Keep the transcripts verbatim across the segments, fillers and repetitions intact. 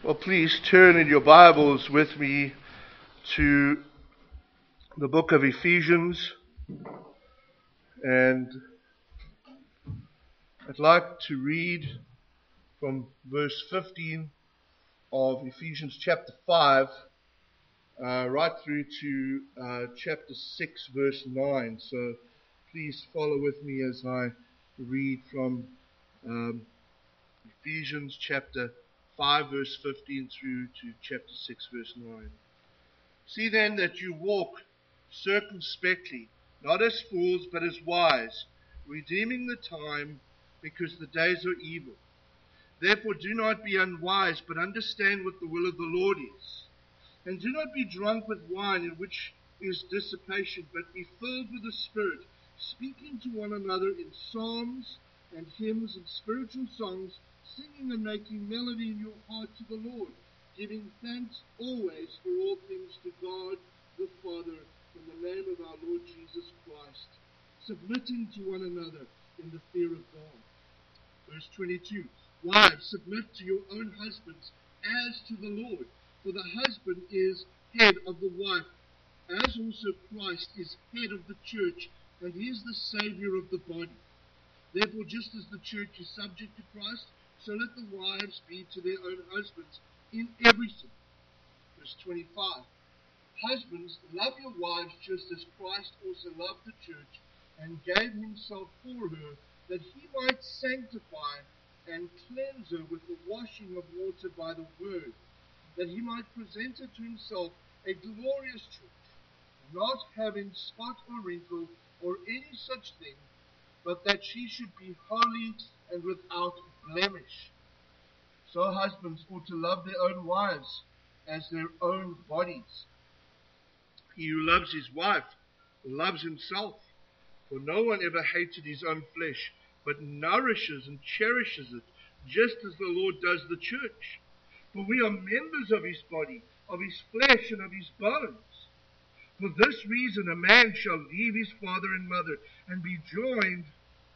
Well, please turn in your Bibles with me to the book of Ephesians, and I'd like to read from verse fifteen of Ephesians chapter five uh, right through to uh, chapter six, verse nine. So please follow with me as I read from um, Ephesians chapter five, verse fifteen through to chapter six, verse nine. See then that you walk circumspectly, not as fools, but as wise, redeeming the time, because the days are evil. Therefore do not be unwise, but understand what the will of the Lord is. And do not be drunk with wine, in which is dissipation, but be filled with the Spirit, speaking to one another in psalms and hymns and spiritual songs, singing and making melody in your heart to the Lord, giving thanks always for all things to God the Father, in the name of our Lord Jesus Christ, submitting to one another in the fear of God. Verse twenty-two, Wives, submit to your own husbands as to the Lord, for the husband is head of the wife, as also Christ is head of the church, and he is the Savior of the body. Therefore, just as the church is subject to Christ, so let the wives be to their own husbands in everything. Verse twenty-five, Husbands, love your wives just as Christ also loved the church and gave himself for her, that he might sanctify and cleanse her with the washing of water by the word, that he might present her to himself a glorious church, not having spot or wrinkle or any such thing, but that she should be holy and without blemish. So husbands ought to love their own wives as their own bodies. He who loves his wife loves himself, for no one ever hated his own flesh, but nourishes and cherishes it, just as the Lord does the church. For we are members of his body, of his flesh, and of his bones. For this reason a man shall leave his father and mother, and be joined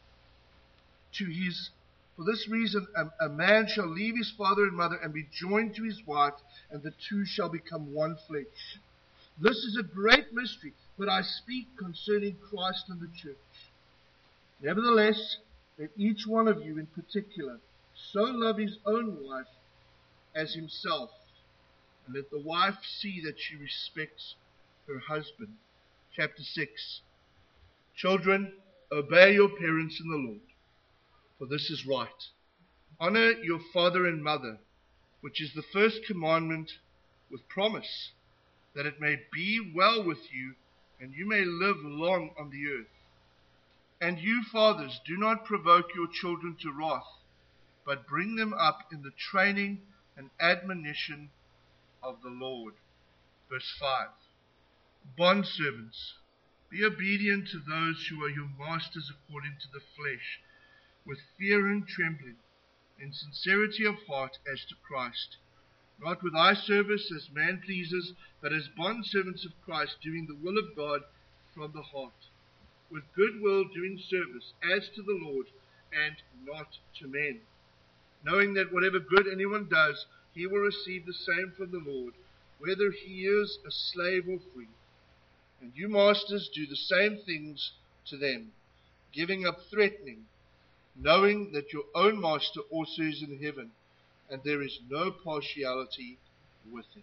to his For this reason a, a man shall leave his father and mother, and be joined to his wife, and the two shall become one flesh. This is a great mystery, but I speak concerning Christ and the church. Nevertheless, let each one of you in particular so love his own wife as himself, and let the wife see that she respects her husband. Chapter six. Children, obey your parents in the Lord, for this is right. Honor your father and mother, which is the first commandment with promise, that it may be well with you, and you may live long on the earth. And you, fathers, do not provoke your children to wrath, but bring them up in the training and admonition of the Lord. Verse five. Bondservants, be obedient to those who are your masters according to the flesh, with fear and trembling, in sincerity of heart as to Christ, not with eye service as man pleasers, but as bondservants of Christ, doing the will of God from the heart, with good will doing service as to the Lord and not to men, knowing that whatever good anyone does, he will receive the same from the Lord, whether he is a slave or free. And you masters, do the same things to them, giving up threatening, knowing that your own master also is in heaven, and there is no partiality with him.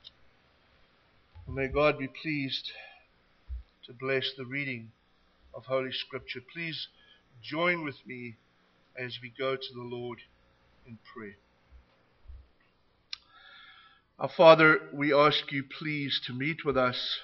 And may God be pleased to bless the reading of Holy Scripture. Please join with me as we go to the Lord in prayer. Our Father, we ask you please to meet with us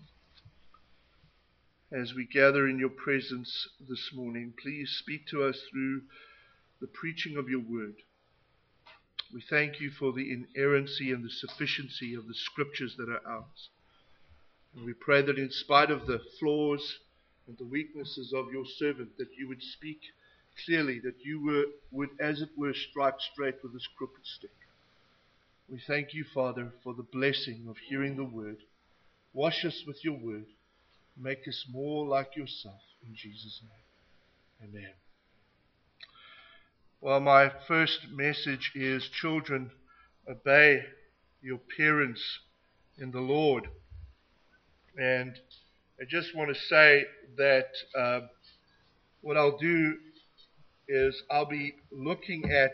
as we gather in your presence this morning. Please speak to us through the preaching of your word. We thank you for the inerrancy and the sufficiency of the scriptures that are ours. And we pray that in spite of the flaws and the weaknesses of your servant, that you would speak clearly, that you were, would, as it were, strike straight with this crooked stick. We thank you, Father, for the blessing of hearing the word. Wash us with your word. Make us more like yourself. In Jesus' name. Amen. Well, my first message is, children, obey your parents in the Lord. And I just want to say that uh, what I'll do is I'll be looking at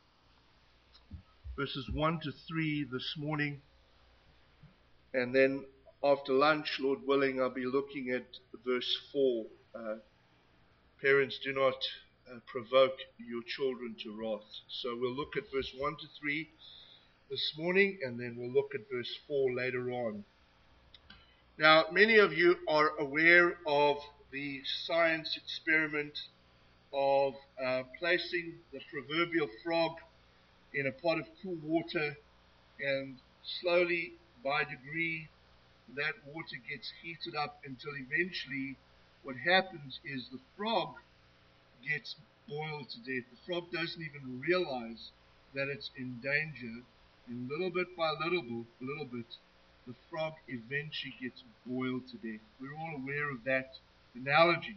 verses one to three this morning, and then after lunch, Lord willing, I'll be looking at verse four. Uh, parents, do not uh, provoke your children to wrath. So we'll look at verse one to three this morning, and then we'll look at verse four later on. Now, many of you are aware of the science experiment of uh, placing the proverbial frog in a pot of cool water, and slowly, by degree, that water gets heated up until eventually what happens is the frog gets boiled to death. The frog doesn't even realize that it's in danger, and little bit by little bit, little bit, the frog eventually gets boiled to death. We're all aware of that analogy.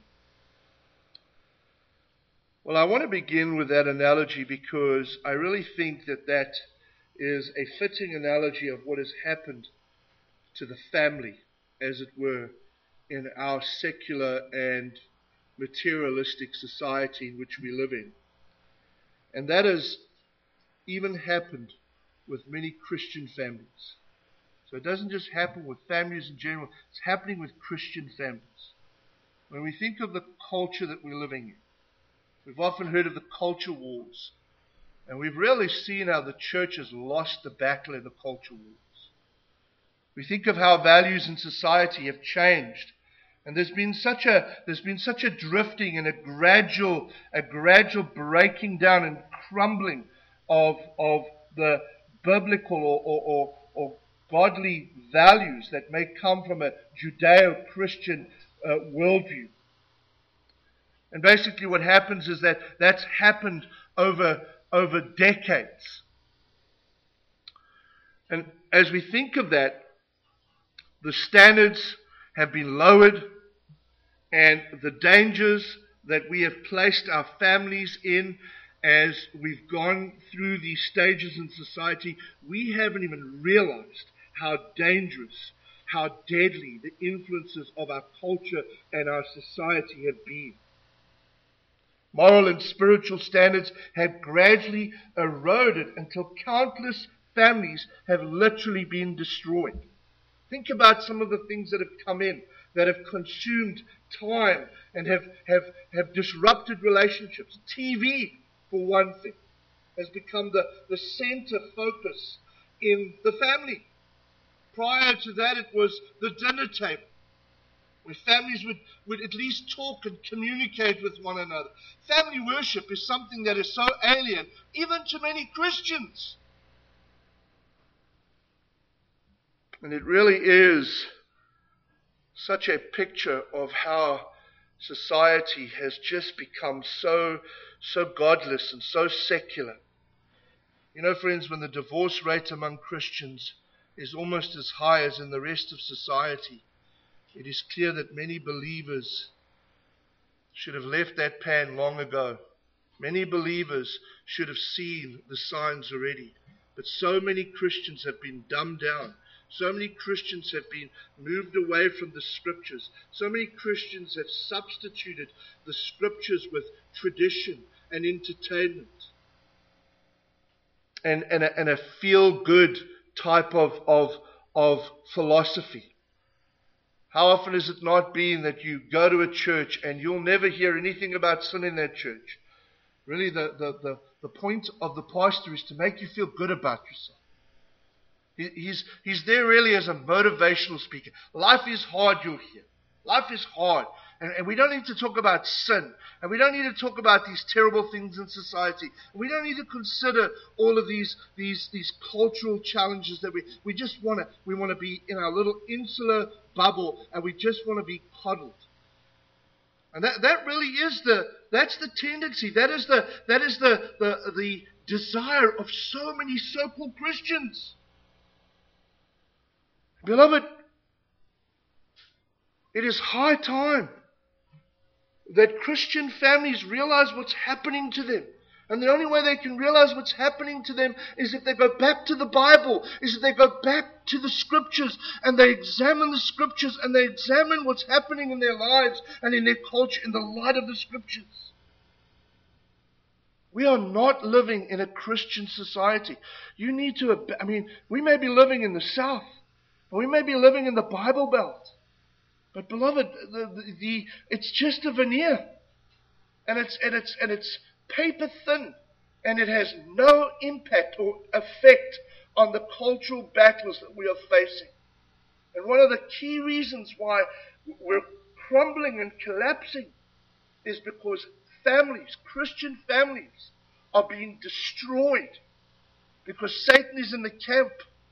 Well, I want to begin with that analogy because I really think that that is a fitting analogy of what has happened to the family, as it were, in our secular and materialistic society in which we live in. And that has even happened with many Christian families. So it doesn't just happen with families in general, it's happening with Christian families. When we think of the culture that we're living in, we've often heard of the culture wars, and we've really seen how the church has lost the battle in the culture wars. We think of how values in society have changed, and there's been such a there's been such a drifting and a gradual a gradual breaking down and crumbling of of the biblical or or, or, or godly values that may come from a Judeo-Christian uh, worldview. And basically what happens is that that's happened over, over decades. And as we think of that, the standards have been lowered, and the dangers that we have placed our families in as we've gone through these stages in society, we haven't even realized how dangerous, how deadly the influences of our culture and our society have been. Moral and spiritual standards have gradually eroded until countless families have literally been destroyed. Think about some of the things that have come in, that have consumed time and have, have, have disrupted relationships. T V, for one thing, has become the, the center focus in the family. Prior to that, it was the dinner table, where families would, would at least talk and communicate with one another. Family worship is something that is so alien, even to many Christians. And it really is such a picture of how society has just become so, so godless and so secular. You know, friends, when the divorce rate among Christians is almost as high as in the rest of society, it is clear that many believers should have left that pan long ago. Many believers should have seen the signs already. But so many Christians have been dumbed down. So many Christians have been moved away from the Scriptures. So many Christians have substituted the Scriptures with tradition and entertainment. And, and a, and a feel-good type of, of, of philosophy. How often has it not been that you go to a church and you'll never hear anything about sin in that church? Really, the, the, the, the point of the pastor is to make you feel good about yourself. He, he's, he's there really as a motivational speaker. Life is hard, you'll hear. Life is hard. And, and we don't need to talk about sin. And we don't need to talk about these terrible things in society. And we don't need to consider all of these, these, these cultural challenges that we, we just want to, we want to be in our little insular bubble, and we just want to be coddled. And that, that really is the, that's the tendency. That is the, that is the, the, the desire of so many so-called Christians. Beloved, it is high time that Christian families realize what's happening to them. And the only way they can realize what's happening to them is if they go back to the Bible, is if they go back to the Scriptures and they examine the Scriptures and they examine what's happening in their lives and in their culture in the light of the Scriptures. We are not living in a Christian society. You need to, I mean, we may be living in the South, or we may be living in the Bible Belt. But beloved, the, the, the, it's just a veneer. And it's, and it's, and it's paper thin, and it has no impact or effect on the cultural battles that we are facing. And one of the key reasons why we're crumbling and collapsing is because families, Christian families, are being destroyed because Satan is in the camp,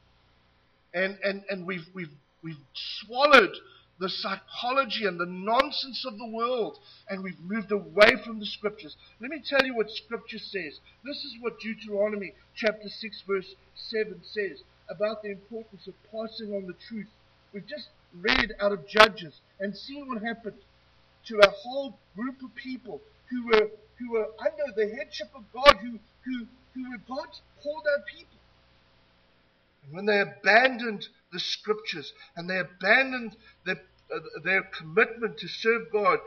and and and we've we've we've swallowed the psychology and the nonsense of the world, and we've moved away from the Scriptures. Let me tell you what Scripture says. This is what Deuteronomy chapter six verse seven says about the importance of passing on the truth. We've just read out of Judges and seen what happened to a whole group of people who were who were under the headship of God, who who who were God's called out people. And when they abandoned the Scriptures and they abandoned their, uh, their commitment to serve God,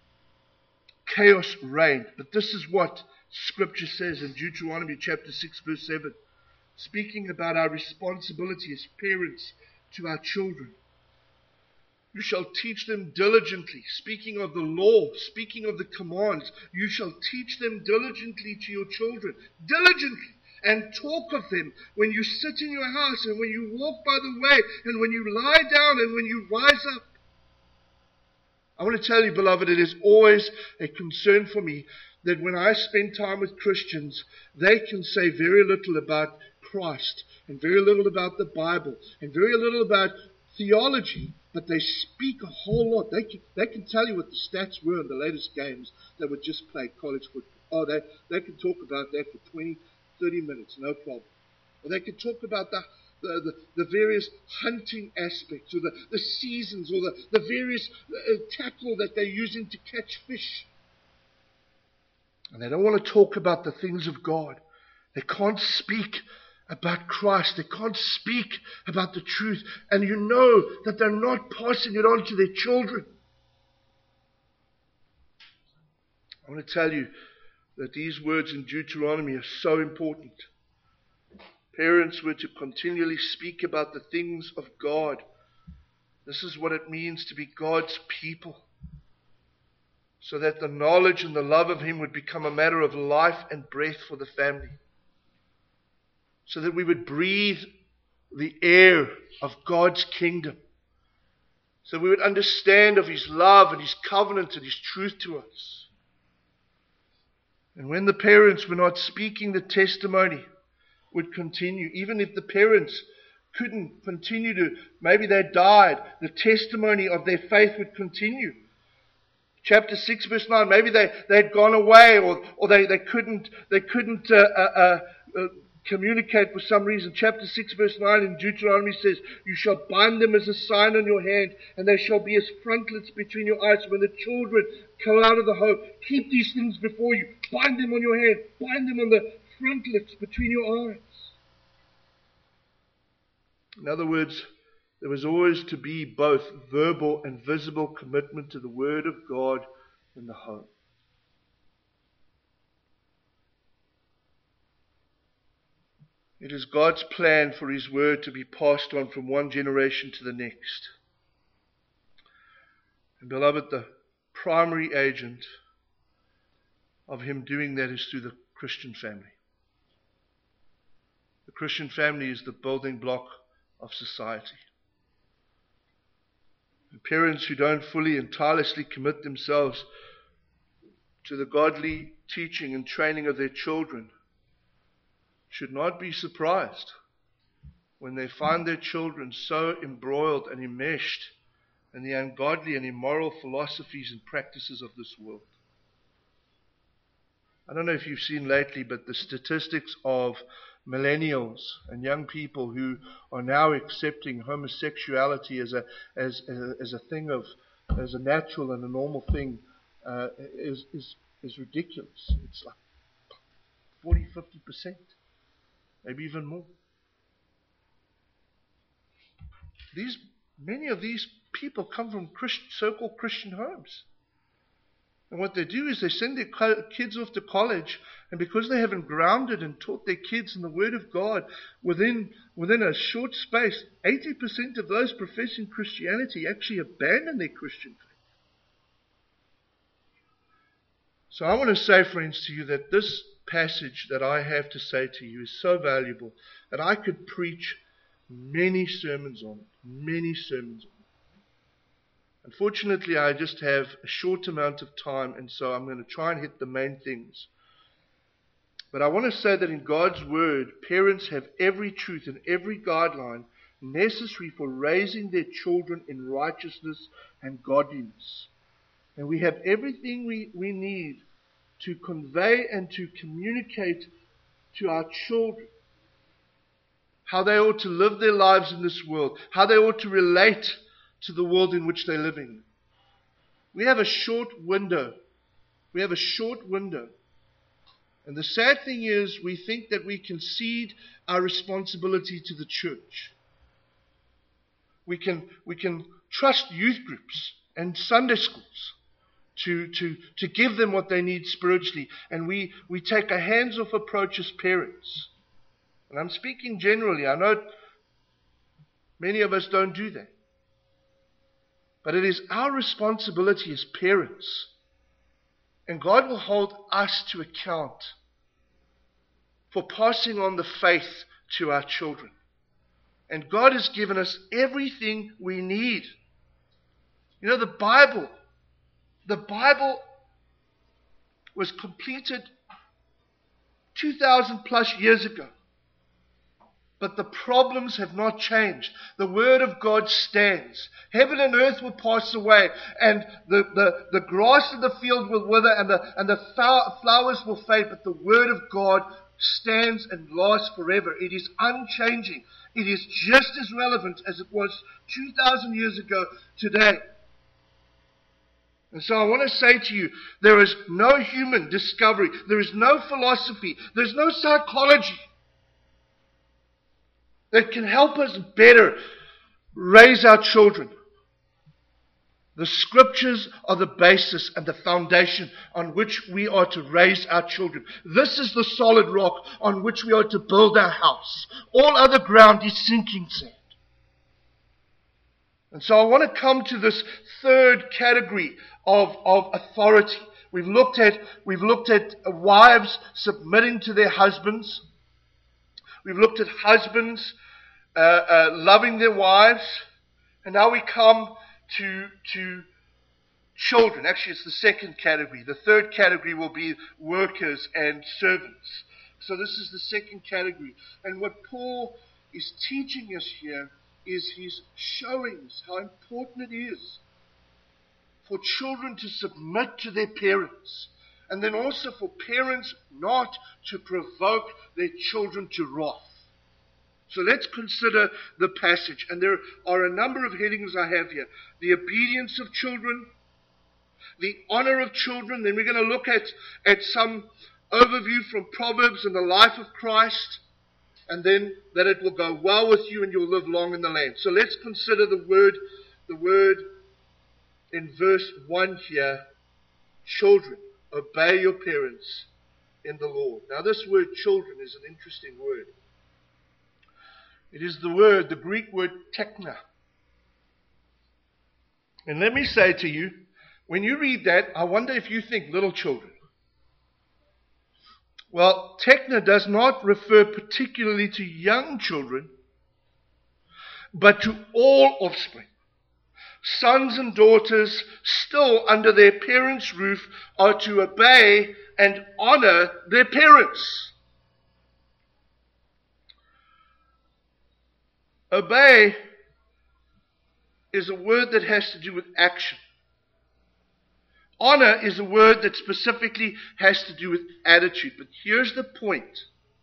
chaos reigned. But this is what Scripture says in Deuteronomy chapter six verse seven, speaking about our responsibility as parents to our children. You shall teach them diligently. Speaking of the law, speaking of the commands, you shall teach them diligently to your children. Diligently. And talk of them when you sit in your house and when you walk by the way and when you lie down and when you rise up. I want to tell you, beloved, it is always a concern for me that when I spend time with Christians, they can say very little about Christ and very little about the Bible and very little about theology, but they speak a whole lot. They can, they can tell you what the stats were in the latest games that were just played, college football. Oh, they, they can talk about that for twenty, thirty minutes, no problem. Or they can talk about the, the, the, the various hunting aspects, or the, the seasons, or the, the various uh, tackle that they're using to catch fish. And they don't want to talk about the things of God. They can't speak about Christ. They can't speak about the truth. And you know that they're not passing it on to their children. I want to tell you that these words in Deuteronomy are so important. Parents were to continually speak about the things of God. This is what it means to be God's people, so that the knowledge and the love of Him would become a matter of life and breath for the family, so that we would breathe the air of God's kingdom, so we would understand of His love and His covenant and His truth to us. And when the parents were not speaking, the testimony would continue. Even if the parents couldn't continue to, maybe they died, the testimony of their faith would continue. Chapter six verse nine, maybe they, they had gone away, or, or they, they couldn't, they couldn't uh, uh, uh, communicate for some reason. Chapter six verse nine in Deuteronomy says, you shall bind them as a sign on your hand, and they shall be as frontlets between your eyes. When the children come out of the home, keep these things before you. Bind them on your hand. Bind them on the frontlets between your eyes. In other words, there was always to be both verbal and visible commitment to the Word of God in the home. It is God's plan for His Word to be passed on from one generation to the next. And beloved, the primary agent of Him doing that is through the Christian family. The Christian family is the building block of society. And parents who don't fully and tirelessly commit themselves to the godly teaching and training of their children should not be surprised when they find their children so embroiled and enmeshed in the ungodly and immoral philosophies and practices of this world. I don't know if you've seen lately, but the statistics of millennials and young people who are now accepting homosexuality as a as as, as a thing of as a natural and a normal thing uh, is is is ridiculous. It's like forty, fifty percent. Maybe even more. These, many of these people come from Christ, so-called Christian homes. And what they do is they send their co- kids off to college, and because they haven't grounded and taught their kids in the Word of God, within, within a short space, eighty percent of those professing Christianity actually abandon their Christian faith. So I want to say, friends, to you that this passage that I have to say to you is so valuable that I could preach many sermons on it, many sermons on it. Unfortunately, I just have a short amount of time, and so I'm going to try and hit the main things. But I want to say that in God's Word, parents have every truth and every guideline necessary for raising their children in righteousness and godliness. And we have everything we, we need to convey and to communicate to our children how they ought to live their lives in this world, how they ought to relate to the world in which they're living. We have a short window. We have a short window. And the sad thing is, we think that we can cede our responsibility to the church. We can, we can trust youth groups and Sunday schools to, to, to give them what they need spiritually. And we, we take a hands-off approach as parents. And I'm speaking generally. I know many of us don't do that. But it is our responsibility as parents. And God will hold us to account for passing on the faith to our children. And God has given us everything we need. You know, the Bible, the Bible was completed two thousand plus years ago. But the problems have not changed. The Word of God stands. Heaven and earth will pass away, and the, the, the grass of the field will wither, and the, and the flowers will fade, but the Word of God stands and lasts forever. It is unchanging. It is just as relevant as it was two thousand years ago today. And so I want to say to you, there is no human discovery. There is no philosophy. There's no psychology that can help us better raise our children. The Scriptures are the basis and the foundation on which we are to raise our children. This is the solid rock on which we are to build our house. All other ground is sinking sand. And so I want to come to this third category of, of authority. We've looked at, we've looked at wives submitting to their husbands. We've looked at husbands uh, uh, loving their wives. And now we come to, to children. Actually, it's the second category. The third category will be workers and servants. So this is the second category. And what Paul is teaching us here is he's showing us how important it is for children to submit to their parents. And then also for parents not to provoke their children to wrath. So let's consider the passage. And there are a number of headings I have here. The obedience of children, the honor of children. Then we're going to look at, at some overview from Proverbs and the life of Christ. And then that it will go well with you and you'll live long in the land. So let's consider the word, the word in verse one here. Children, obey your parents in the Lord. Now this word children is an interesting word. It is the word, the Greek word tekna. And let me say to you, when you read that, I wonder if you think little children. Well, tekna does not refer particularly to young children, but to all offspring. Sons and daughters still under their parents' roof are to obey and honor their parents. Obey is a word that has to do with action. Honor is a word that specifically has to do with attitude. But here's the point.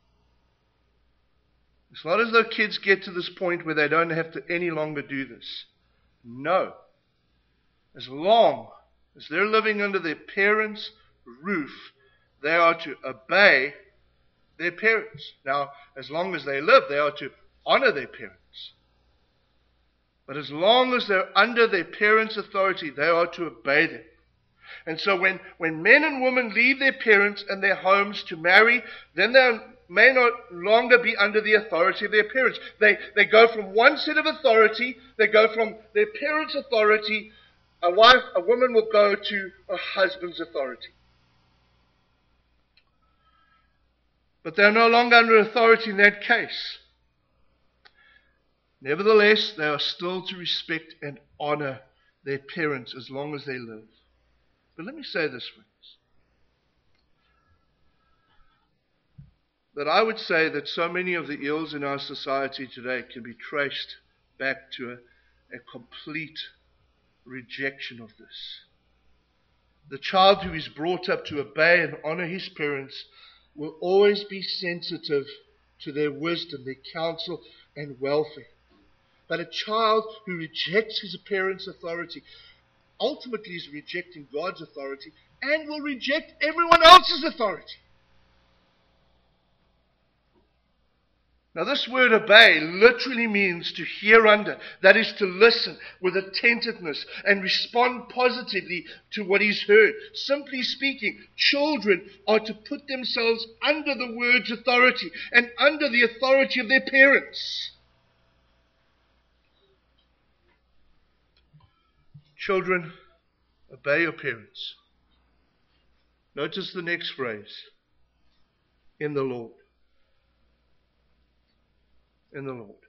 It's not as though kids get to this point where they don't have to any longer do this. No. As long as they're living under their parents' roof, they are to obey their parents. Now, as long as they live, they are to honor their parents. But as long as they're under their parents' authority, they are to obey them. And so when, when men and women leave their parents and their homes to marry, then they may no longer be under the authority of their parents. They, they go from one set of authority, they go from their parents' authority. A wife, a woman will go to a husband's authority. But they're no longer under authority in that case. Nevertheless, they are still to respect and honor their parents as long as they live. But let me say this, friends. That I would say that so many of the ills in our society today can be traced back to a, a complete rejection of this. The child who is brought up to obey and honor his parents will always be sensitive to their wisdom, their counsel, and welfare. But a child who rejects his parents' authority ultimately is rejecting God's authority and will reject everyone else's authority. Now this word obey literally means to hear under. That is to listen with attentiveness and respond positively to what is heard. Simply speaking, children are to put themselves under the word's authority and under the authority of their parents. Children, obey your parents. Notice the next phrase. In the Lord. In the Lord.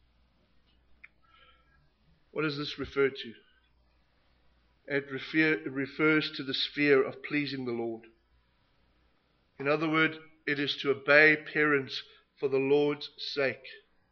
What does this refer to? It refer, refers to the sphere of pleasing the Lord. In other words, it is to obey parents for the Lord's sake.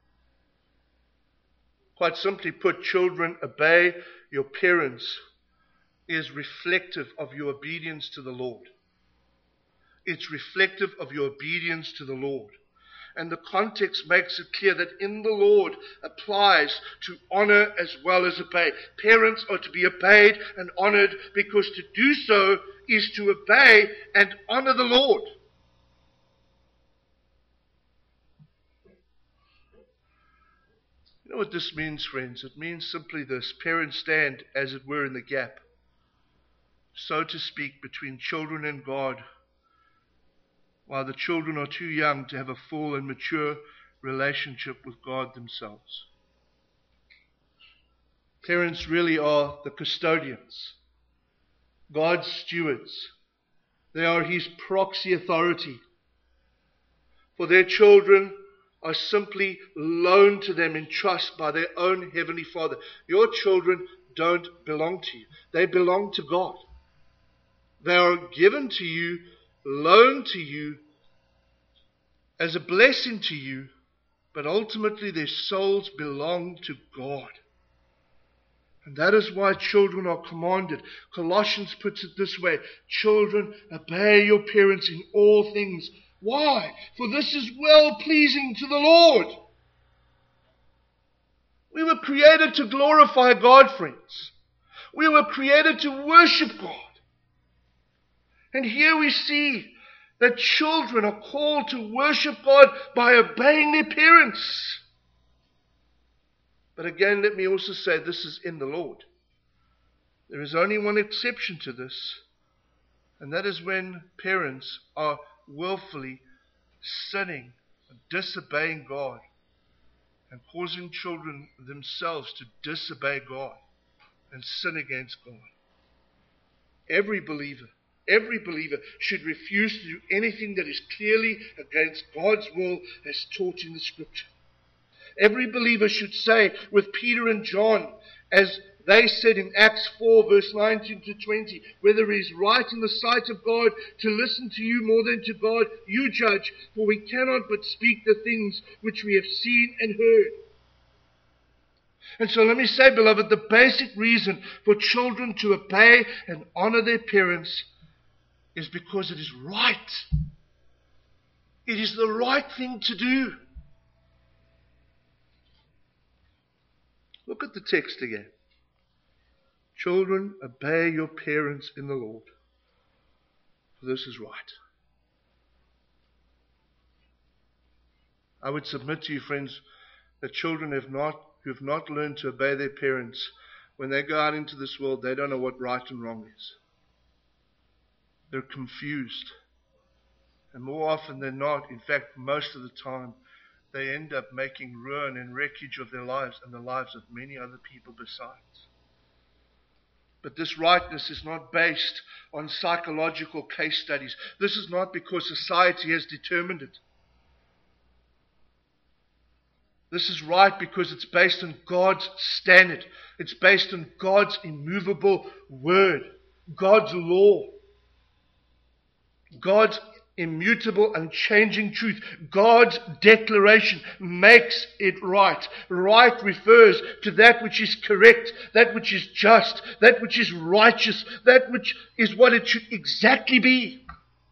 Quite simply put, children, obey your parents is reflective of your obedience to the Lord. It's reflective of your obedience to the Lord. And the context makes it clear that in the Lord applies to honor as well as obey. Parents are to be obeyed and honored because to do so is to obey and honor the Lord. You know what this means, friends? It means simply this. Parents stand, as it were, in the gap, so to speak, between children and God, while the children are too young to have a full and mature relationship with God themselves. Parents really are the custodians, God's stewards. They are His proxy authority. For their children are simply loaned to them in trust by their own Heavenly Father. Your children don't belong to you. They belong to God. They are given to you, loaned to you, as a blessing to you, but ultimately their souls belong to God. And that is why children are commanded. Colossians puts it this way: children, obey your parents in all things. Why? For this is well-pleasing to the Lord. We were created to glorify God, friends. We were created to worship God. And here we see that children are called to worship God by obeying their parents. But again, let me also say this is in the Lord. There is only one exception to this, and that is when parents are willfully sinning and disobeying God and causing children themselves to disobey God and sin against God. Every believer Every believer should refuse to do anything that is clearly against God's will as taught in the Scripture. Every believer should say with Peter and John, as they said in Acts four verse nineteen to twenty, whether it is right in the sight of God to listen to you more than to God, you judge, for we cannot but speak the things which we have seen and heard. And so let me say, beloved, the basic reason for children to obey and honor their parents is because it is right. It is the right thing to do. Look at the text again. Children, obey your parents in the Lord, for this is right. I would submit to you, friends, that children have not, who have not learned to obey their parents, when they go out into this world, they don't know what right and wrong is. They're confused. And more often than not, in fact, most of the time, they end up making ruin and wreckage of their lives and the lives of many other people besides. But this rightness is not based on psychological case studies. This is not because society has determined it. This is right because it's based on God's standard. It's based on God's immovable word, God's law, God's immutable, unchanging truth. God's declaration makes it right. Right refers to that which is correct, that which is just, that which is righteous, that which is what it should exactly be.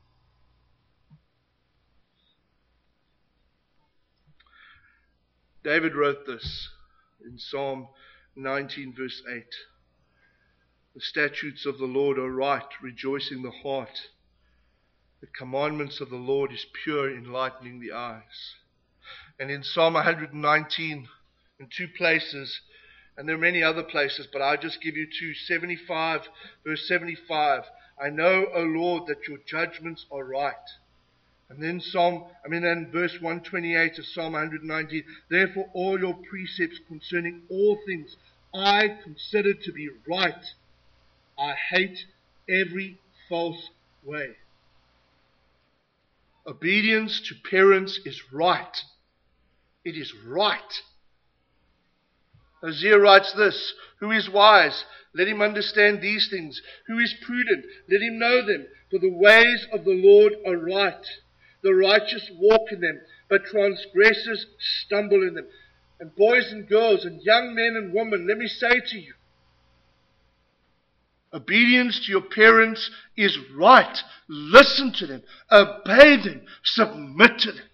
David wrote this in Psalm nineteen, verse eight. The statutes of the Lord are right, rejoicing the heart. The commandments of the Lord is pure, enlightening the eyes. And in Psalm one nineteen, in two places, and there are many other places, but I'll just give you two. seventy-five, verse seventy-five. I know, O Lord, that your judgments are right. And then Psalm, I mean, then verse one twenty-eight of Psalm one nineteen. Therefore, all your precepts concerning all things I consider to be right. I hate every false way. Obedience to parents is right. It is right. Hosea writes this: who is wise? Let him understand these things. Who is prudent? Let him know them. For the ways of the Lord are right. The righteous walk in them, but transgressors stumble in them. And boys and girls and young men and women, let me say to you, obedience to your parents is right. Listen to them. Obey them. Submit to them.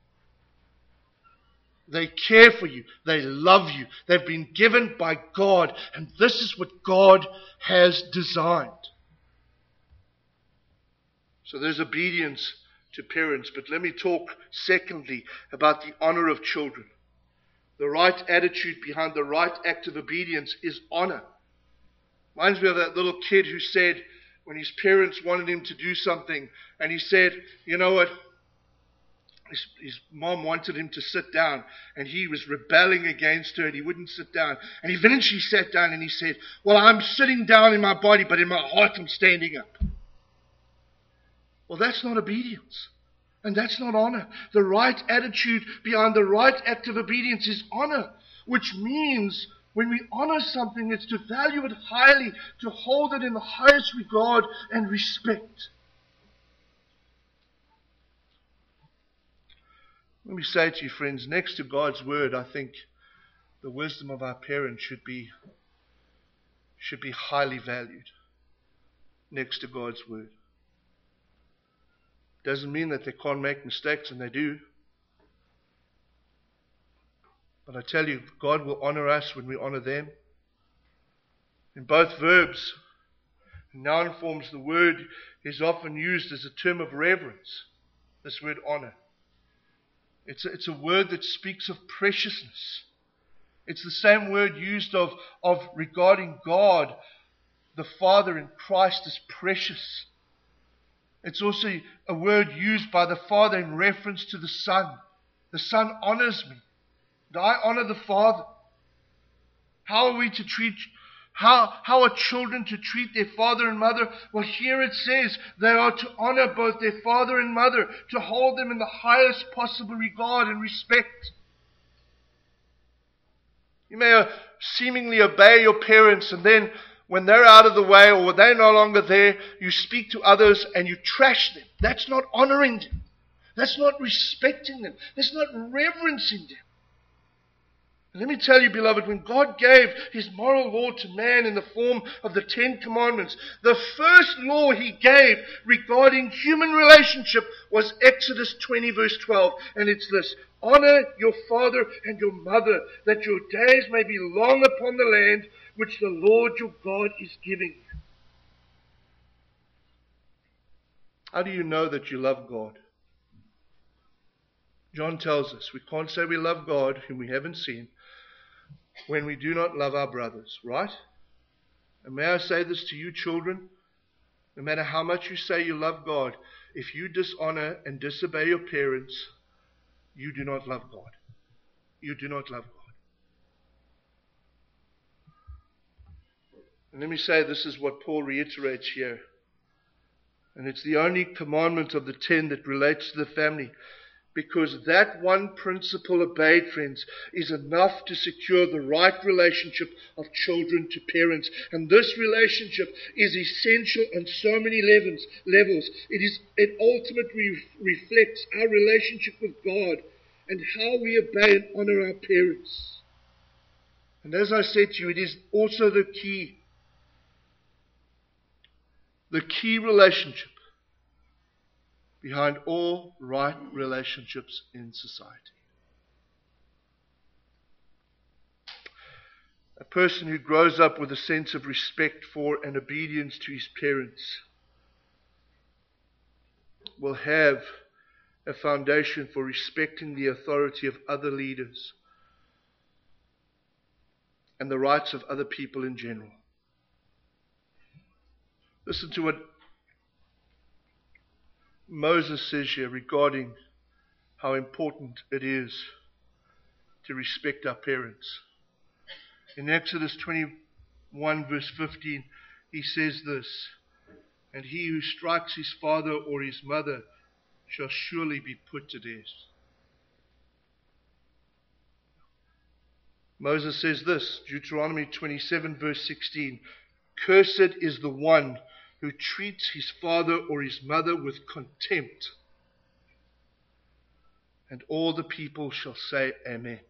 They care for you. They love you. They've been given by God. And this is what God has designed. So there's obedience to parents. But let me talk secondly about the honor of children. The right attitude behind the right act of obedience is honor. Reminds me of that little kid who said, when his parents wanted him to do something, and he said, you know what, his, his mom wanted him to sit down, and he was rebelling against her, and he wouldn't sit down. And eventually he sat down and he said, well, I'm sitting down in my body, but in my heart I'm standing up. Well, that's not obedience. And that's not honor. The right attitude behind the right act of obedience is honor, which means when we honor something, it's to value it highly, to hold it in the highest regard and respect. Let me say to you, friends, next to God's word, I think the wisdom of our parents should be, should be highly valued next to God's word. Doesn't mean that they can't make mistakes, and they do. But I tell you, God will honor us when we honor them. In both verbs, in noun forms, the word is often used as a term of reverence. This word honor. It's a, it's a word that speaks of preciousness. It's the same word used of, of regarding God, the Father in Christ, as precious. It's also a word used by the Father in reference to the Son. The Son honors me. And I honor the Father. How are we to treat, how, how are children to treat their father and mother? Well, here it says they are to honor both their father and mother, to hold them in the highest possible regard and respect. You may uh, seemingly obey your parents, and then when they're out of the way or when they're no longer there, you speak to others and you trash them. That's not honoring them. That's not respecting them. That's not reverencing them. And let me tell you, beloved, when God gave His moral law to man in the form of the Ten Commandments, the first law He gave regarding human relationship was Exodus twenty, verse twelve. And it's this: honor your father and your mother, that your days may be long upon the land which the Lord your God is giving you. How do you know that you love God? John tells us we can't say we love God, whom we haven't seen, when we do not love our brothers, right? And may I say this to you children, no matter how much you say you love God, if you dishonor and disobey your parents, you do not love God. You do not love God. And let me say this is what Paul reiterates here. And it's the only commandment of the ten that relates to the family. Because that one principle obeyed, friends, is enough to secure the right relationship of children to parents. And this relationship is essential on so many levels. levels. It is, it ultimately reflects our relationship with God and how we obey and honor our parents. And as I said to you, it is also the key, the key relationship behind all right relationships in society. A person who grows up with a sense of respect for and obedience to his parents will have a foundation for respecting the authority of other leaders and the rights of other people in general. Listen to what Moses says here regarding how important it is to respect our parents. In Exodus twenty-one verse fifteen, he says this, "And he who strikes his father or his mother shall surely be put to death." Moses says this, Deuteronomy twenty-seven verse sixteen, "Cursed is the one who treats his father or his mother with contempt." And all the people shall say, Amen.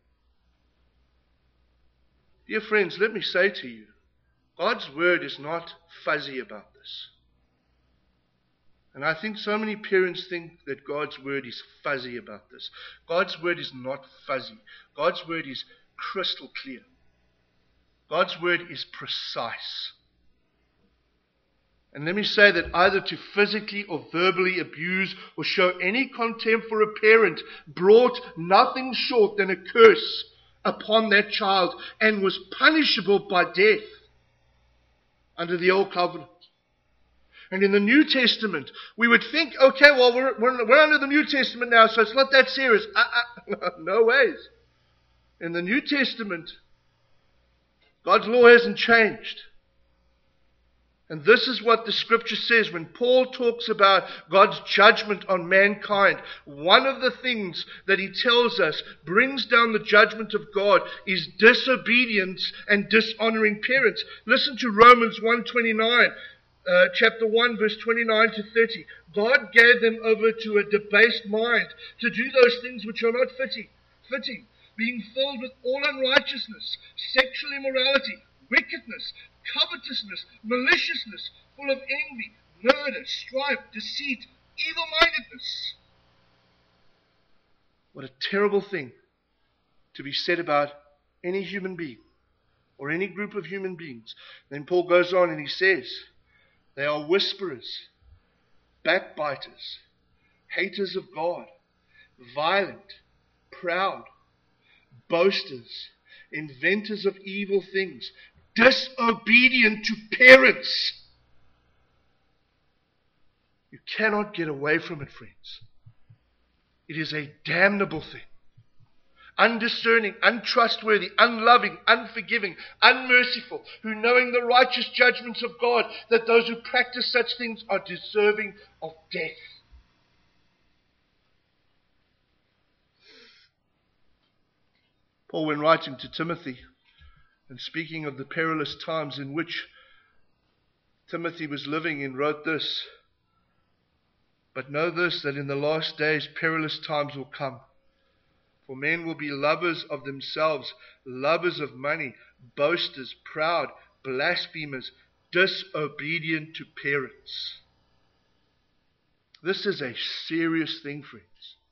Dear friends, let me say to you, God's word is not fuzzy about this. And I think so many parents think that God's word is fuzzy about this. God's word is not fuzzy. God's word is crystal clear. God's word is precise. And let me say that either to physically or verbally abuse or show any contempt for a parent brought nothing short than a curse upon that child and was punishable by death under the Old Covenant. And in the New Testament, we would think, okay, well, we're, we're, we're under the New Testament now, so it's not that serious. Uh, uh, no ways. In the New Testament, God's law hasn't changed. And this is what the scripture says when Paul talks about God's judgment on mankind. One of the things that he tells us brings down the judgment of God is disobedience and dishonoring parents. Listen to Romans one twenty-nine, uh, chapter one, verse twenty-nine to thirty. God gave them over to a debased mind to do those things which are not fitting, fitting, being filled with all unrighteousness, sexual immorality, wickedness, covetousness, maliciousness, full of envy, murder, strife, deceit, evil-mindedness. What a terrible thing to be said about any human being or any group of human beings. Then Paul goes on and he says, they are whisperers, backbiters, haters of God, violent, proud, boasters, inventors of evil things, disobedient to parents. You cannot get away from it, friends. It is a damnable thing. Undiscerning, untrustworthy, unloving, unforgiving, unmerciful, who knowing the righteous judgments of God, that those who practice such things are deserving of death. Paul, when writing to Timothy, and speaking of the perilous times in which Timothy was living in, wrote this, "But know this, that in the last days perilous times will come. For men will be lovers of themselves, lovers of money, boasters, proud, blasphemers, disobedient to parents." This is a serious thing, friends.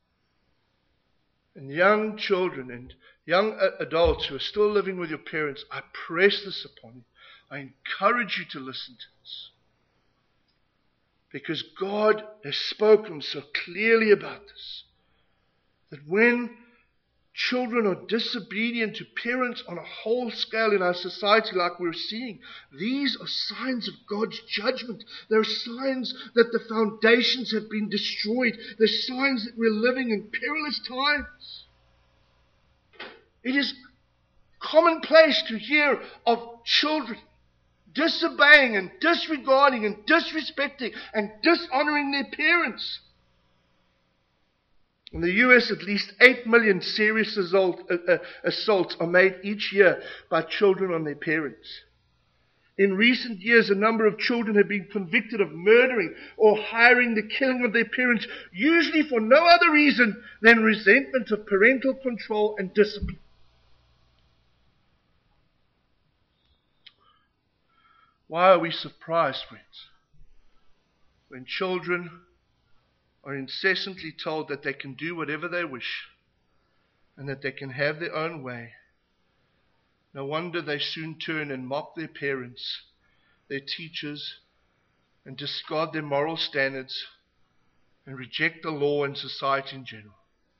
And young children and young adults who are still living with your parents, I press this upon you. I encourage you to listen to this. Because God has spoken so clearly about this. That when children are disobedient to parents on a whole scale in our society like we're seeing, these are signs of God's judgment. They're signs that the foundations have been destroyed. They're signs that we're living in perilous times. It is commonplace to hear of children disobeying and disregarding and disrespecting and dishonoring their parents. In the U S, at least eight million serious assault, uh, uh, assaults are made each year by children on their parents. In recent years, a number of children have been convicted of murdering or hiring the killing of their parents, usually for no other reason than resentment of parental control and discipline. Why are we surprised, friends, when children are incessantly told that they can do whatever they wish and that they can have their own way? No wonder they soon turn and mock their parents, their teachers, and discard their moral standards and reject the law and society in general.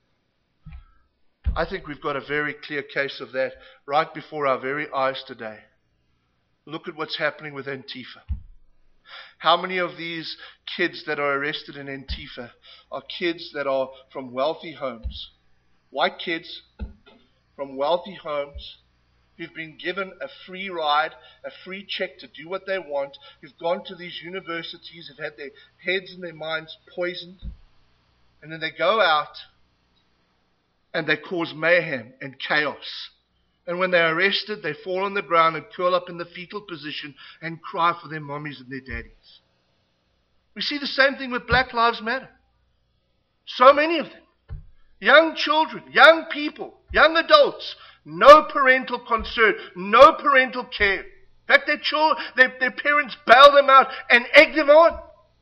I think we've got a very clear case of that right before our very eyes today. Look at what's happening with Antifa. How many of these kids that are arrested in Antifa are kids that are from wealthy homes? White kids from wealthy homes who've been given a free ride, a free check to do what they want, who've gone to these universities, have had their heads and their minds poisoned, and then they go out and they cause mayhem and chaos. And when they're arrested, they fall on the ground and curl up in the fetal position and cry for their mommies and their daddies. We see the same thing with Black Lives Matter. So many of them. Young children, young people, young adults, no parental concern, no parental care. In fact, their, children, their, their parents bail them out and egg them on.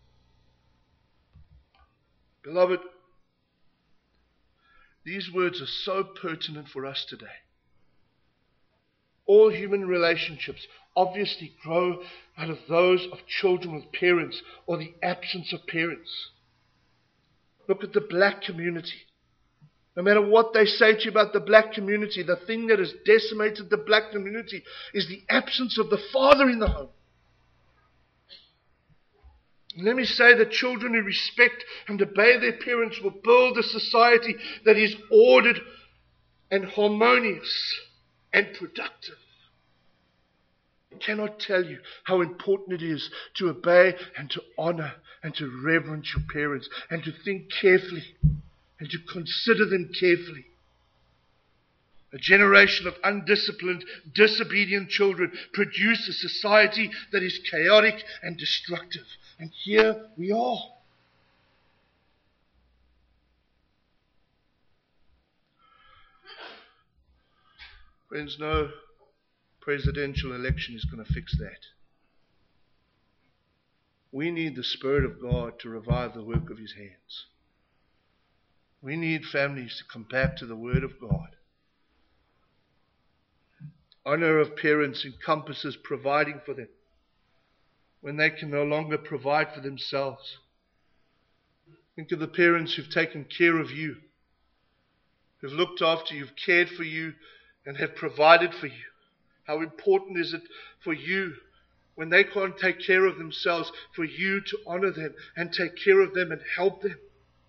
Beloved, these words are so pertinent for us today. All human relationships obviously grow out of those of children with parents or the absence of parents. Look at the black community. No matter what they say to you about the black community, the thing that has decimated the black community is the absence of the father in the home. And let me say that children who respect and obey their parents will build a society that is ordered and harmonious and productive. I cannot tell you how important it is to obey and to honor and to reverence your parents and to think carefully and to consider them carefully. A generation of undisciplined, disobedient children produce a society that is chaotic and destructive. And here we are. Friends, no presidential election is going to fix that. We need the Spirit of God to revive the work of His hands. We need families to come back to the Word of God. Honor of parents encompasses providing for them when they can no longer provide for themselves. Think of the parents who've taken care of you, who've looked after you, who've cared for you, and have provided for you. How important is it for you, when they can't take care of themselves, for you to honor them and take care of them and help them?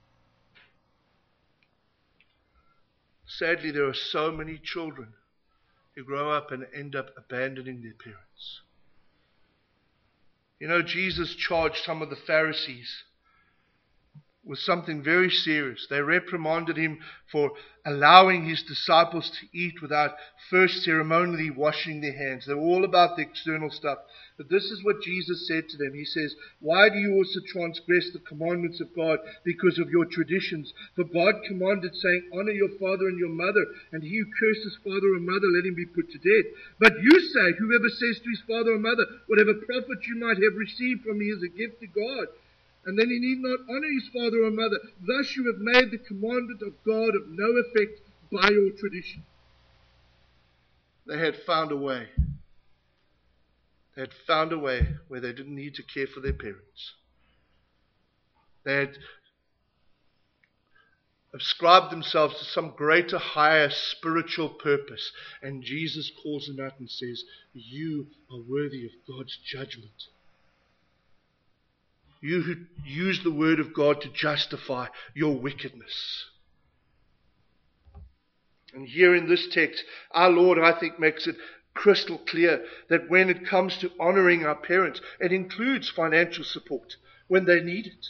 Sadly, there are so many children who grow up and end up abandoning their parents. You know, Jesus charged some of the Pharisees with something very serious. They reprimanded him for allowing his disciples to eat without first ceremonially washing their hands. They were all about the external stuff. But this is what Jesus said to them. He says, "Why do you also transgress the commandments of God because of your traditions? For God commanded, saying, 'Honor your father and your mother, and he who curses father or mother, let him be put to death.' But you say, 'Whoever says to his father or mother, whatever profit you might have received from me is a gift to God, and then he need not honor his father or mother. Thus you have made the commandment of God of no effect by your tradition.'" They had found a way. They had found a way where they didn't need to care for their parents. They had ascribed themselves to some greater, higher spiritual purpose. And Jesus calls them out and says, you are worthy of God's judgment. You who use the word of God to justify your wickedness. And here in this text, our Lord, I think, makes it crystal clear that when it comes to honoring our parents, it includes financial support when they need it.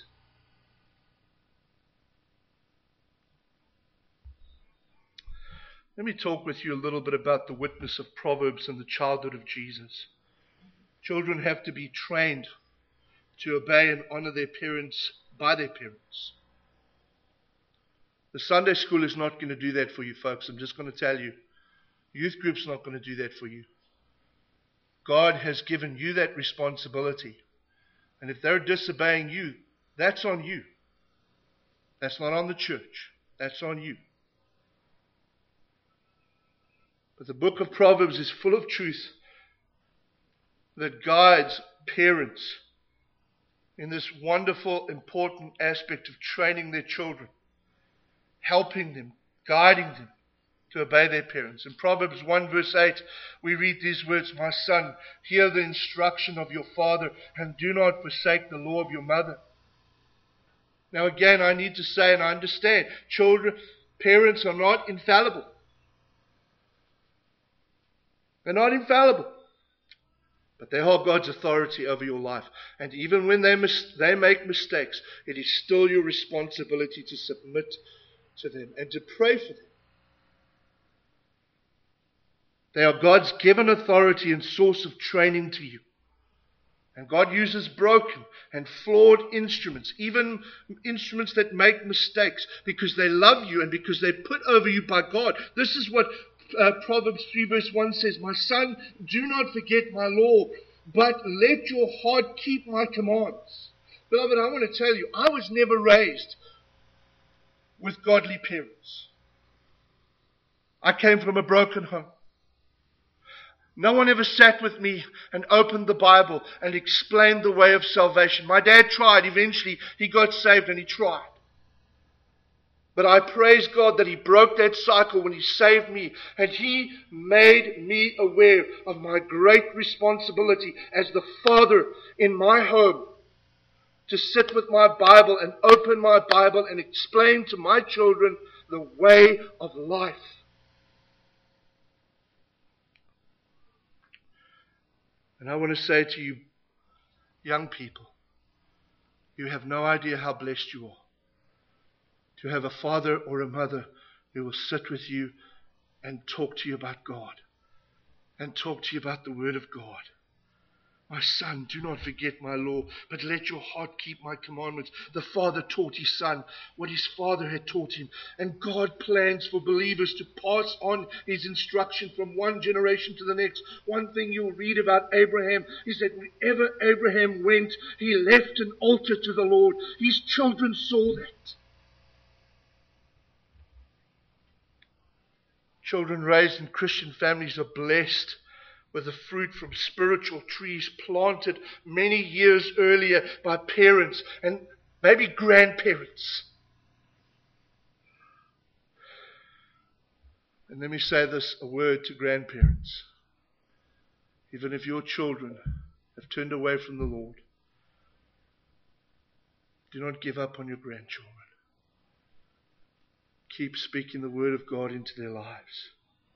Let me talk with you a little bit about the witness of Proverbs and the childhood of Jesus. Children have to be trained to obey and honor their parents by their parents. The Sunday school is not going to do that for you, folks. I'm just going to tell you. Youth group's not going to do that for you. God has given you that responsibility. And if they're disobeying you, that's on you. That's not on the church. That's on you. But the book of Proverbs is full of truth that guides parents in this wonderful, important aspect of training their children, helping them, guiding them to obey their parents. In Proverbs one verse eight, we read these words, my son, hear the instruction of your father and do not forsake the law of your mother. Now again, I need to say, and I understand, children, parents are not infallible. They're not infallible. But they hold God's authority over your life. And even when they mis- they make mistakes, it is still your responsibility to submit to them and to pray for them. They are God's given authority and source of training to you. And God uses broken and flawed instruments, even instruments that make mistakes, because they love you and because they're put over you by God. This is what Uh, Proverbs three verse one says, my son, do not forget my law, but let your heart keep my commands. Beloved, I want to tell you, I was never raised with godly parents. I came from a broken home. No one ever sat with me and opened the Bible and explained the way of salvation. My dad tried. Eventually, he got saved and he tried. But I praise God that He broke that cycle when He saved me. And He made me aware of my great responsibility as the father in my home to sit with my Bible and open my Bible and explain to my children the way of life. And I want to say to you, young people, you have no idea how blessed you are to have a father or a mother who will sit with you and talk to you about God and talk to you about the Word of God. My son, do not forget my law, but let your heart keep my commandments. The father taught his son what his father had taught him. And God plans for believers to pass on His instruction from one generation to the next. One thing you'll read about Abraham is that wherever Abraham went, he left an altar to the Lord. His children saw that. Children raised in Christian families are blessed with the fruit from spiritual trees planted many years earlier by parents and maybe grandparents. And let me say this, a word to grandparents. Even if your children have turned away from the Lord, do not give up on your grandchildren. Keep speaking the word of God into their lives.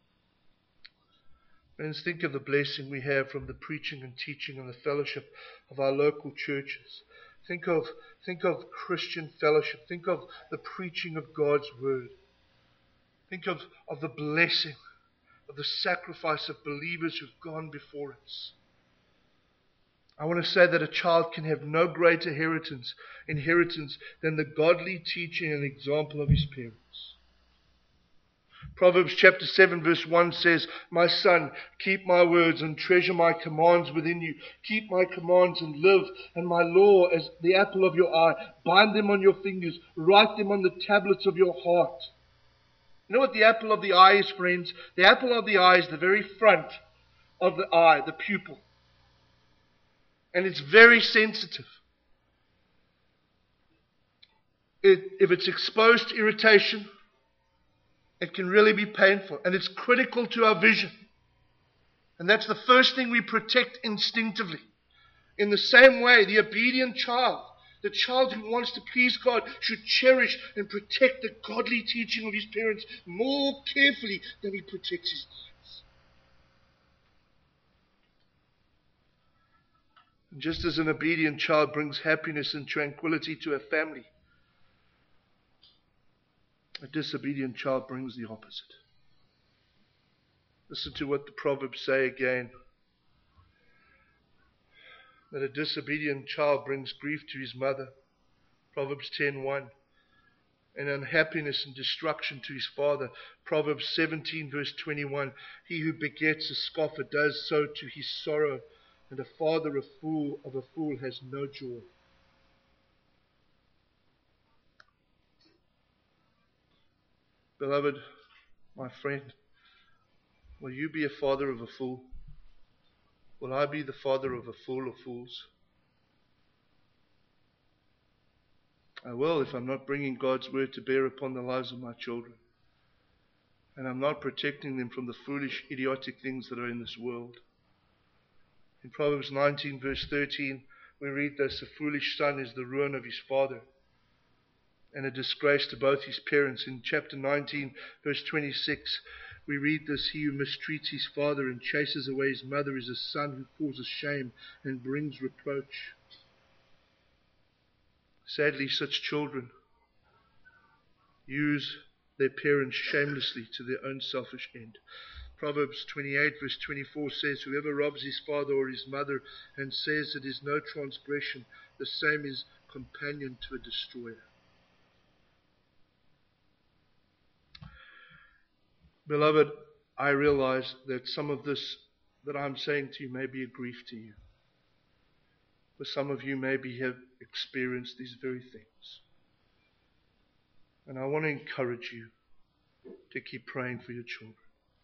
Friends, think of the blessing we have from the preaching and teaching and the fellowship of our local churches. Think of, think of Christian fellowship. Think of the preaching of God's word. Think of, of the blessing of the sacrifice of believers who've gone before us. I want to say that a child can have no greater inheritance, inheritance than the godly teaching and example of his parents. Proverbs chapter seven verse one says, my son, keep my words and treasure my commands within you. Keep my commands and live, and my law as the apple of your eye. Bind them on your fingers. Write them on the tablets of your heart. You know what the apple of the eye is, friends? The apple of the eye is the very front of the eye, the pupil. And it's very sensitive. it, if it's exposed to irritation, it can really be painful. And it's critical to our vision. And that's the first thing we protect instinctively. In the same way, the obedient child, the child who wants to please God, should cherish and protect the godly teaching of his parents more carefully than he protects his lives. And just as an obedient child brings happiness and tranquility to a family, a disobedient child brings the opposite. Listen to what the Proverbs say again. That a disobedient child brings grief to his mother. Proverbs ten one. And unhappiness and destruction to his father. Proverbs seventeen verse twenty-one. He who begets a scoffer does so to his sorrow, and a father a fool of a fool has no joy. Beloved, my friend, will you be a father of a fool? Will I be the father of a fool of fools? I will, if I'm not bringing God's word to bear upon the lives of my children. And I'm not protecting them from the foolish, idiotic things that are in this world. In Proverbs nineteen verse thirteen, we read this: a foolish son is the ruin of his father, and a disgrace to both his parents. In chapter nineteen verse twenty-six, we read this: he who mistreats his father and chases away his mother is a son who causes shame and brings reproach. Sadly, such children use their parents shamelessly to their own selfish end. Proverbs twenty-eight verse twenty-four says, whoever robs his father or his mother and says it is no transgression, the same is companion to a destroyer. Beloved, I realize that some of this that I'm saying to you may be a grief to you. For some of you maybe have experienced these very things. And I want to encourage you to keep praying for your children.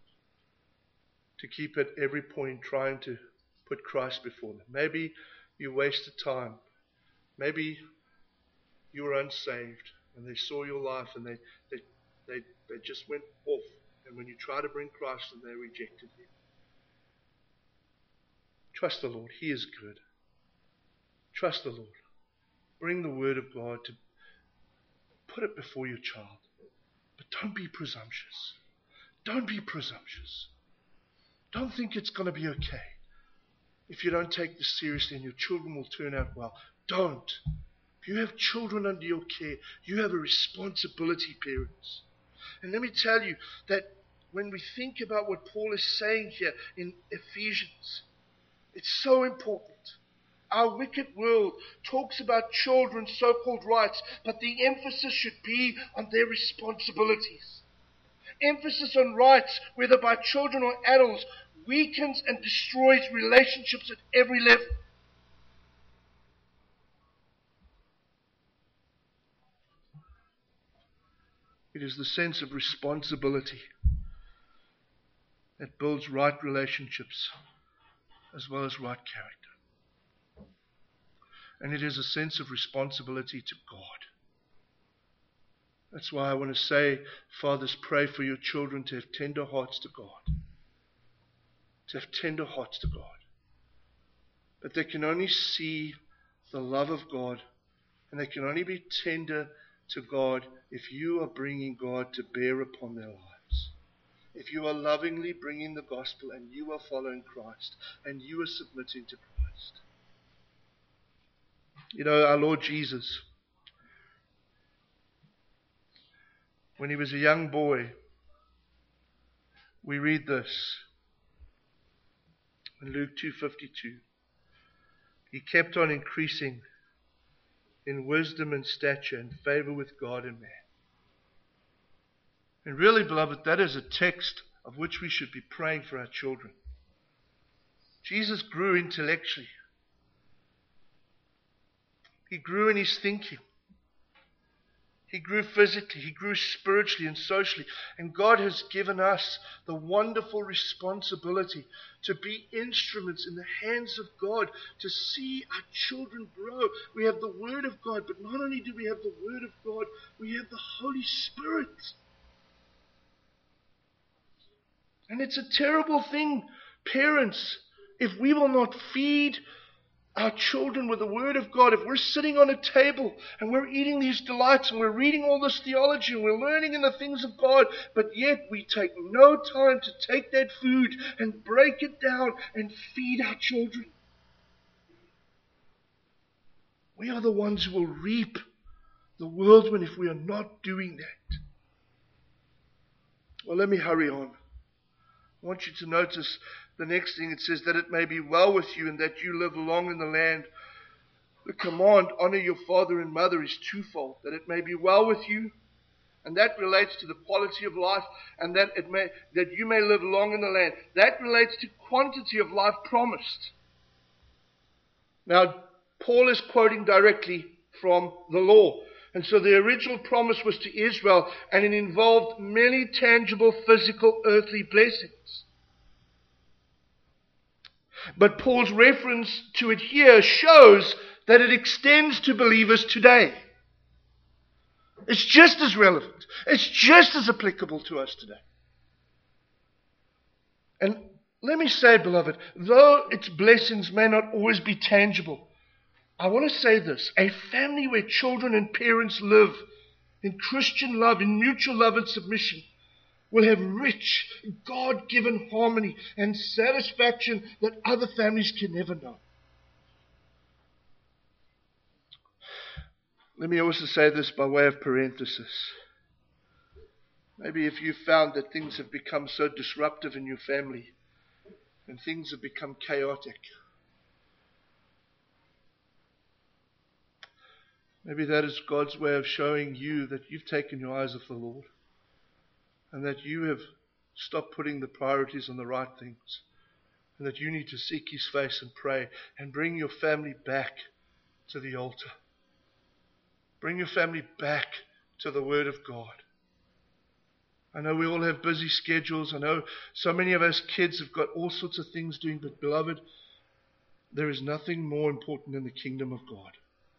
To keep at every point trying to put Christ before them. Maybe you wasted time. Maybe you were unsaved and they saw your life and they, they, they, they just went off. And when you try to bring Christ to them, they rejected you. Trust the Lord. He is good. Trust the Lord. Bring the word of God to put it before your child. But don't be presumptuous. Don't be presumptuous. Don't think it's going to be okay. If you don't take this seriously and your children will turn out well, don't. If you have children under your care, you have a responsibility, parents. And let me tell you that when we think about what Paul is saying here in Ephesians, it's so important. Our wicked world talks about children's so-called rights, but the emphasis should be on their responsibilities. Emphasis on rights, whether by children or adults, weakens and destroys relationships at every level. It is the sense of responsibility that builds right relationships as well as right character. And it is a sense of responsibility to God. That's why I want to say, fathers, pray for your children to have tender hearts to God. To have tender hearts to God. But they can only see the love of God, and they can only be tender to God if you are bringing God to bear upon their lives. If you are lovingly bringing the gospel and you are following Christ and you are submitting to Christ. You know, our Lord Jesus, when he was a young boy, we read this in Luke two fifty-two. He kept on increasing in wisdom and stature and favor with God and man. And really, beloved, that is a text of which we should be praying for our children. Jesus grew intellectually. He grew in his thinking. He grew physically, he grew spiritually and socially. And God has given us the wonderful responsibility to be instruments in the hands of God, to see our children grow. We have the Word of God, but not only do we have the Word of God, we have the Holy Spirit. And it's a terrible thing, parents, if we will not feed our children with the Word of God. If we're sitting on a table and we're eating these delights and we're reading all this theology and we're learning in the things of God, but yet we take no time to take that food and break it down and feed our children, we are the ones who will reap the whirlwind if we are not doing that. Well, let me hurry on. I want you to notice the next thing. It says that it may be well with you and that you live long in the land. The command, honor your father and mother, is twofold. That it may be well with you, and that relates to the quality of life, and that it may that you may live long in the land. That relates to quantity of life promised. Now, Paul is quoting directly from the law. And so the original promise was to Israel, and it involved many tangible, physical, earthly blessings. But Paul's reference to it here shows that it extends to believers today. It's just as relevant. It's just as applicable to us today. And let me say, beloved, though its blessings may not always be tangible, I want to say this. A family where children and parents live in Christian love, in mutual love and submission, will have rich, God-given harmony and satisfaction that other families can never know. Let me also say this by way of parenthesis. Maybe if you found that things have become so disruptive in your family and things have become chaotic, maybe that is God's way of showing you that you've taken your eyes off the Lord and that you have stopped putting the priorities on the right things, and that you need to seek His face and pray and bring your family back to the altar. Bring your family back to the Word of God. I know we all have busy schedules. I know so many of us kids have got all sorts of things doing, but beloved, there is nothing more important than the kingdom of God.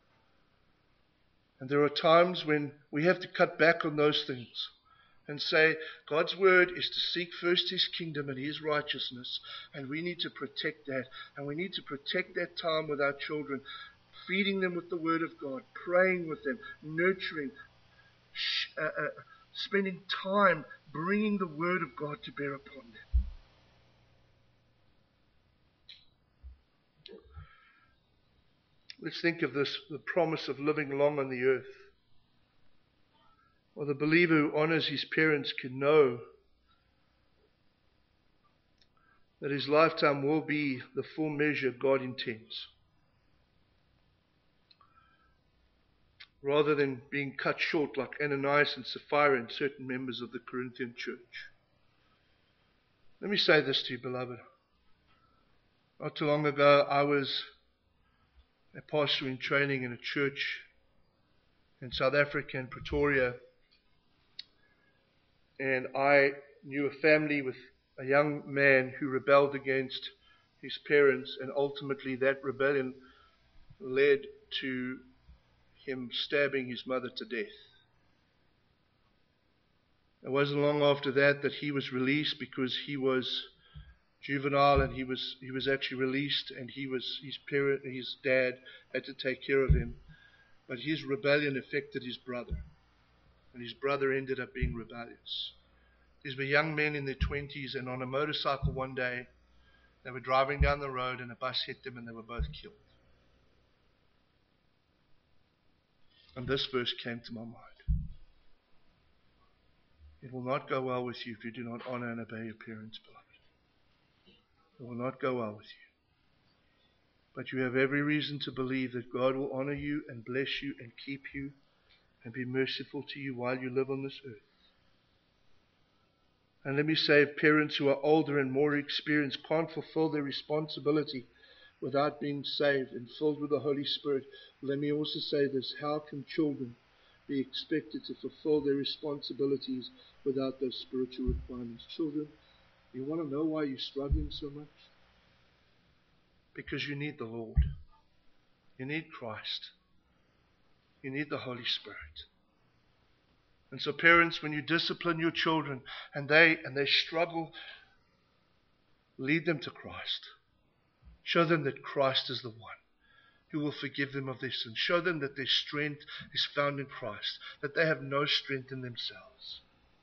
And there are times when we have to cut back on those things and say, God's word is to seek first His kingdom and His righteousness, and we need to protect that. And we need to protect that time with our children, feeding them with the word of God, praying with them, nurturing, uh, uh, spending time bringing the word of God to bear upon them. Let's think of this, the promise of living long on the earth. Well, the believer who honors his parents can know that his lifetime will be the full measure God intends, rather than being cut short like Ananias and Sapphira and certain members of the Corinthian church. Let me say this to you, beloved. Not too long ago, I was a pastor in training in a church in South Africa, in Pretoria, and I knew a family with a young man who rebelled against his parents, and ultimately that rebellion led to him stabbing his mother to death. It wasn't long after that that he was released, because he was juvenile, and he was he was actually released, and he was his parent, his dad had to take care of him. But his rebellion affected his brother, and his brother ended up being rebellious. These were young men in their twenties, and on a motorcycle one day, they were driving down the road, and a bus hit them, and they were both killed. And this verse came to my mind. It will not go well with you if you do not honor and obey your parents, beloved. It will not go well with you. But you have every reason to believe that God will honor you and bless you and keep you and be merciful to you while you live on this earth. And let me say, if parents who are older and more experienced can't fulfill their responsibility without being saved and filled with the Holy Spirit, let me also say this: how can children be expected to fulfill their responsibilities without those spiritual requirements. Children, you want to know why you're struggling so much? Because you need the Lord. You need Christ. You need the Holy Spirit. And so parents, when you discipline your children and they and they struggle, lead them to Christ. Show them that Christ is the one who will forgive them of their sins. Show them that their strength is found in Christ, that they have no strength in themselves.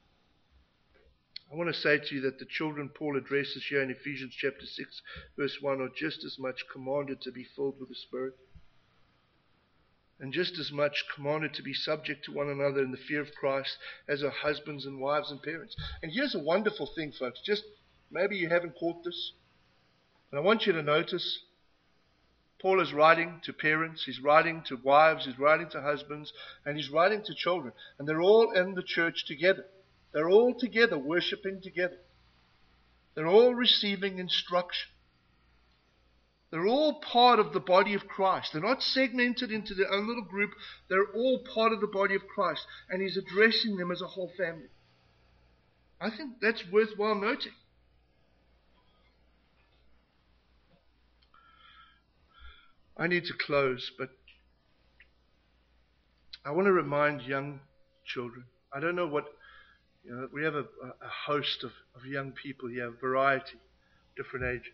I want to say to you that the children Paul addresses here in Ephesians chapter six, verse one, are just as much commanded to be filled with the Spirit, and just as much commanded to be subject to one another in the fear of Christ as are husbands and wives and parents. And here's a wonderful thing, folks. Just maybe you haven't caught this, and I want you to notice Paul is writing to parents, he's writing to wives, he's writing to husbands, and he's writing to children. And they're all in the church together. They're all together, worshiping together. They're all receiving instruction. They're all part of the body of Christ. They're not segmented into their own little group. They're all part of the body of Christ. And he's addressing them as a whole family. I think that's worthwhile noting. I need to close, but I want to remind young children. I don't know what, you know, we have a, a host of, of young people here, a variety, different ages.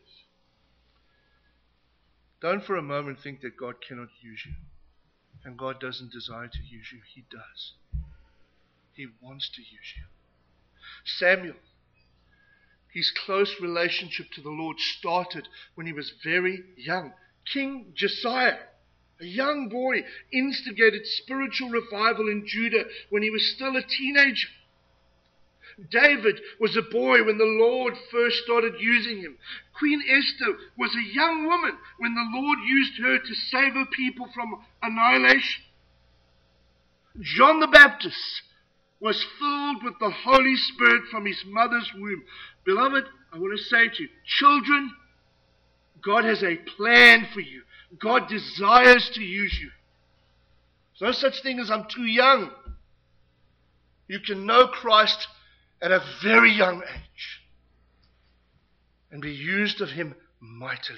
Don't for a moment think that God cannot use you. And God doesn't desire to use you. He does. He wants to use you. Samuel, his close relationship to the Lord started when he was very young. King Josiah, a young boy, instigated spiritual revival in Judah when he was still a teenager. David was a boy when the Lord first started using him. Queen Esther was a young woman when the Lord used her to save her people from annihilation. John the Baptist was filled with the Holy Spirit from his mother's womb. Beloved, I want to say to you, children, God has a plan for you. God desires to use you. There's no such thing as I'm too young. You can know Christ at a very young age and be used of him mightily.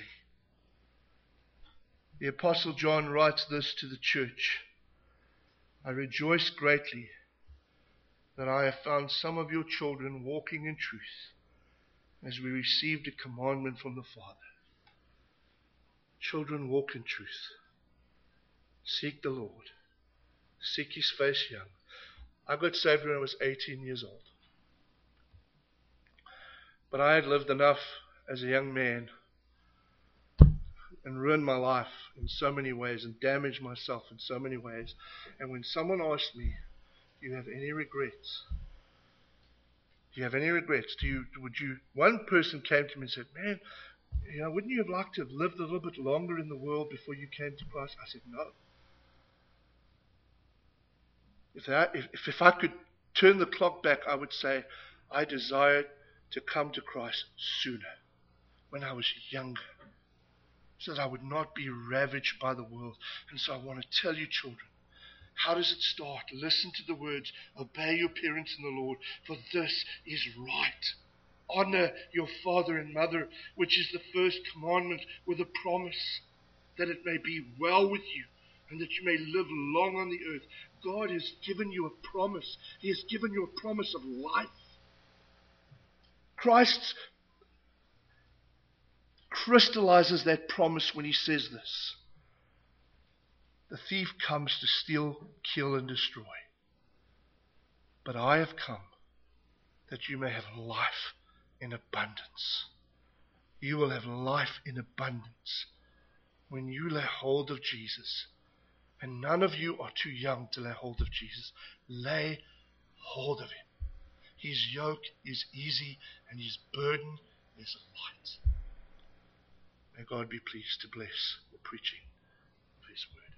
The Apostle John writes this to the church: I rejoice greatly that I have found some of your children walking in truth, as we received a commandment from the Father. Children, walk in truth. Seek the Lord. Seek his face young. I got saved when I was eighteen years old. But I had lived enough as a young man and ruined my life in so many ways and damaged myself in so many ways. And when someone asked me, do you have any regrets? Do you have any regrets? Do you, would you, one person came to me and said, man, you know, wouldn't you have liked to have lived a little bit longer in the world before you came to Christ? I said, no. If, that, if, if I could turn the clock back, I would say, I desired to come to Christ sooner, when I was younger, so that I would not be ravaged by the world. And so I want to tell you, children, how does it start? Listen to the words, obey your parents in the Lord, for this is right. Honor your father and mother, which is the first commandment, with a promise that it may be well with you and that you may live long on the earth. God has given you a promise. He has given you a promise of life. Christ crystallizes that promise when he says this: the thief comes to steal, kill, and destroy. But I have come that you may have life in abundance. You will have life in abundance when you lay hold of Jesus. And none of you are too young to lay hold of Jesus. Lay hold of him. His yoke is easy and his burden is light. May God be pleased to bless the preaching of his word.